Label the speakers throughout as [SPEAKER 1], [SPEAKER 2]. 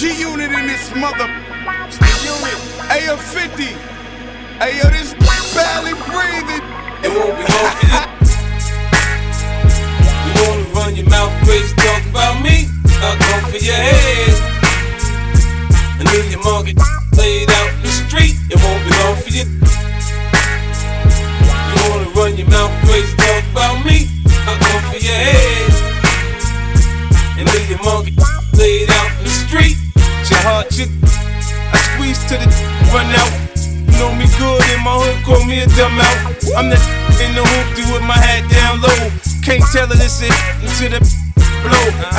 [SPEAKER 1] G-Unit in this mother. Ayo 50. Ayo, this barely breathing.
[SPEAKER 2] It won't be hard for you. You wanna run your mouth crazy, talk about me? I'll go for your head. And leave your monkey laid out in the street. It won't be hard for you. You wanna run your mouth crazy, talk about me? I'll go for your head. And leave your monkey laid out in the street. Your heart, I squeeze to the run out. You know me good in my hood, call me a dumb out. I'm the in the hoopty with my hat down low. Can't tell her this until the blow. I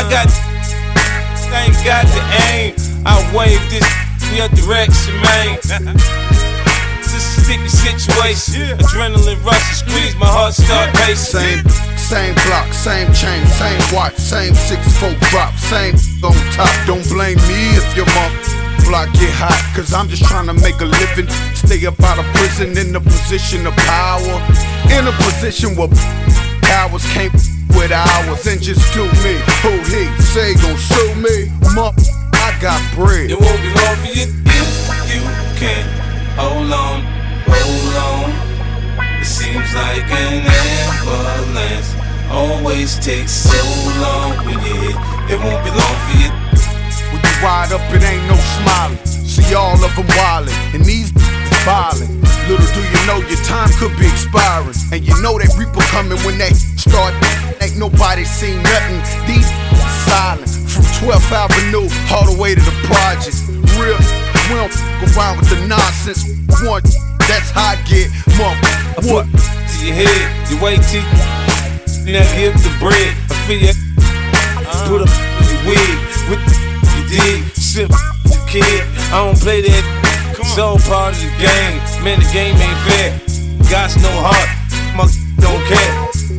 [SPEAKER 2] ain't got the aim. I wave this in your direction, man. It's a sticky situation. Adrenaline rush and squeeze, my heart start racing.
[SPEAKER 1] Same block, same chain, same watch, same 6-4 drop, same on top. Don't blame me if your mom block get hot, cause I'm just trying to make a living. Stay up out of prison in a position of power, in a position where cowards can't with ours and just do me. Who he say gon' sue me? I got bread.
[SPEAKER 2] It won't be long for you if you can hold on, hold on. It seems like an ambulance always takes so long when you hit. It won't be long for you.
[SPEAKER 1] When you wide up, it ain't no smiling. See all of them wildin', and these violent. Little do you know your time could be expiring, and you know that reaper coming when they start. Ain't nobody seen nothing. These silent from 12th Avenue all the way to the projects. Real, we don't go around with the nonsense. One, that's how I get. What?
[SPEAKER 2] To your head, your way teeth. Now give the bread. I feel you. Put up your wig with you dig. Sip the kid. I don't play that. It's all part of the game. Man, the game ain't fair. God's no heart. My don't care.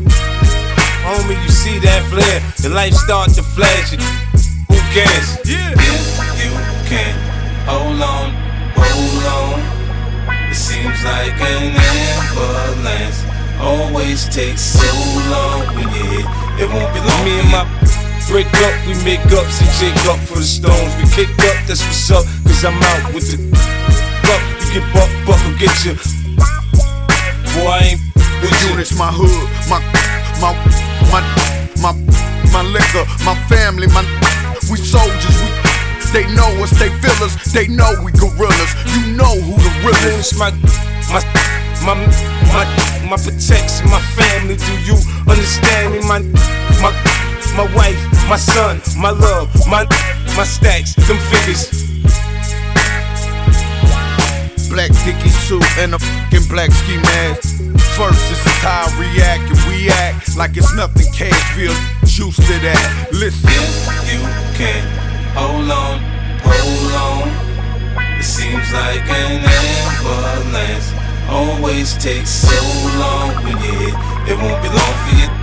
[SPEAKER 2] Homie, you see that flare. The life start to flash. Who cares? Yeah. If you can hold on, hold on. It seems like an ambulance always takes so long when you hit. It won't be long. Me and my break up, we make up, see Jake up for the stones. We kick up, that's what's up, cause I'm out with the buck. You get buck'll get you. Boy, I ain't
[SPEAKER 1] with you. Units, my hood, my liquor, my family, we soldiers, they know us, they feel us, they know we gorillas. You know who the real is.
[SPEAKER 2] My protection, my family. Do you understand me? My wife, my son, my love, my stacks, them figures.
[SPEAKER 1] Black Dickie suit and a fucking black ski mask. First, this is how I react, and we act like it's nothing. Cashville, used to that. Listen.
[SPEAKER 2] If you can hold on, hold on. It seems like an ambulance always takes so long when you hit. It won't be long for you.